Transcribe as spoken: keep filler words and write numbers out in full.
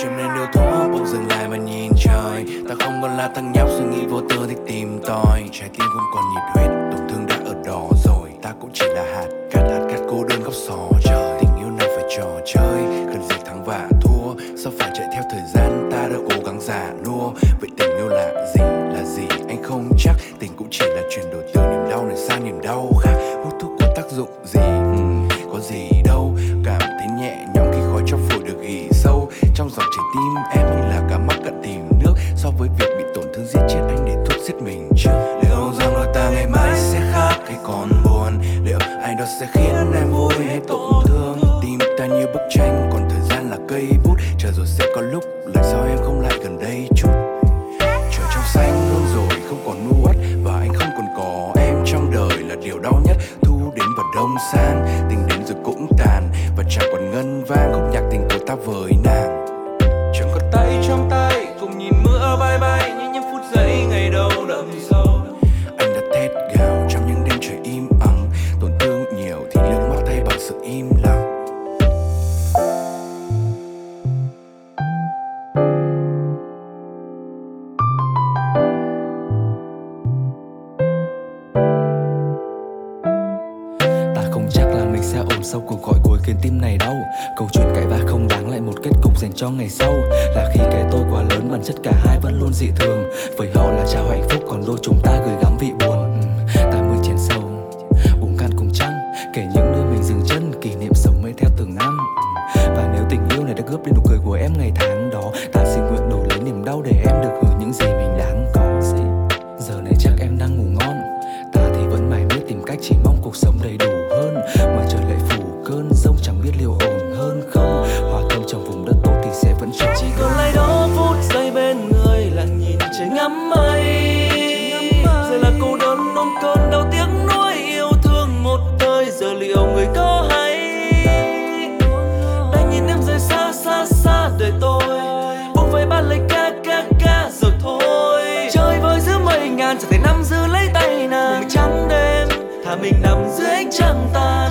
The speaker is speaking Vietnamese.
cho nên yêu thuốc bỗng dừng lại và nhìn trời. Ta không còn là thằng nhóc suy nghĩ vô tư thì tìm tòi. Trái tim không còn nhiệt huyết, tổn thương đã ở đó rồi. Ta cũng chỉ là hạt cát, hạt cát cô đơn góc xó trời. Tình yêu nào phải trò chơi, cần gì thắng và thua. Sao phải chạy theo thời gian, ta đã cố gắng giả nua. Vậy tình yêu là gì, là gì anh không chắc. Tình cũng chỉ là chuyển đổi từ niềm đau này sang niềm đau khác. Hút thuốc có tác dụng gì, uhm, có gì đâu. Cảm thấy nhẹ nhõm khi khói trong phổi được ghi sâu. Trong dòng trái tim em như là cá mắc cạn tìm nước. So với việc bị tổn thương giết chết anh để thuốc giết mình trước. Liệu rằng đôi ta ngày mai sẽ khác hay còn buồn? Liệu ai đó sẽ khiến em vui hay tổn thương? Tim ta như bức tranh, còn thời gian là cây bút. Chờ rồi sẽ có lúc, lại sao em không lại gần đây chút? Trời trong xanh luôn rồi, không còn nuốt. Và anh không còn có em trong đời là điều đau nhất. Thu đến và đông sang, tình đến rồi cũng tàn. Và chẳng còn ngân vang, khúc nhạc tình của ta với nàng. Chẳng còn tay trong tay, cùng nhìn mưa bay bay như những phút giây ngày đầu đậm sâu. Anh đã thét gào trong những đêm trời im ắng. Tổn thương nhiều thì nước mắt thay bằng sự im lặng. Sẽ ôm sâu cuộc gọi cuối khiến tim này đau. Câu chuyện cãi vã không đáng lại một kết cục dành cho ngày sau. Là khi cái tôi quá lớn, bản chất cả hai vẫn luôn dị thường. Với họ là trao hạnh phúc, còn đôi chúng ta gửi gắm vị buồn. tám mươi chén sâu, uống cạn cùng trăng. Kể những nơi mình dừng chân, kỷ niệm sống mây theo từng năm. Và nếu tình yêu này đã cướp đi nụ cười của em ngày tháng đó, ta xin nguyện đổi lấy niềm đau để em được hưởng những gì mình đáng có. Giờ này chắc em đang ngủ ngon, ta thì vẫn mải miết tìm cách chỉ mong cuộc sống đầy đủ hơn. Mà trời lại phủ cơn giông, chẳng biết liệu ổn hơn không. Hòa tâm trong vùng đất tốt thì sẽ vẫn chọn. Chỉ còn lại đó phút giây bên người, lặng nhìn trời ngắm mây. Giờ là cô đơn ôm cơn đau tiếc nuối yêu thương một thời. Giờ liệu người có hay đang nhìn em rời xa xa xa đời tôi. Buông phải ban lời ca ca ca rồi thôi. Chơi với giữa mây ngàn, chẳng thể nắm giữ lấy tay nàng. Mình trắng đêm thả mình nằm dưới ánh trăng tàn.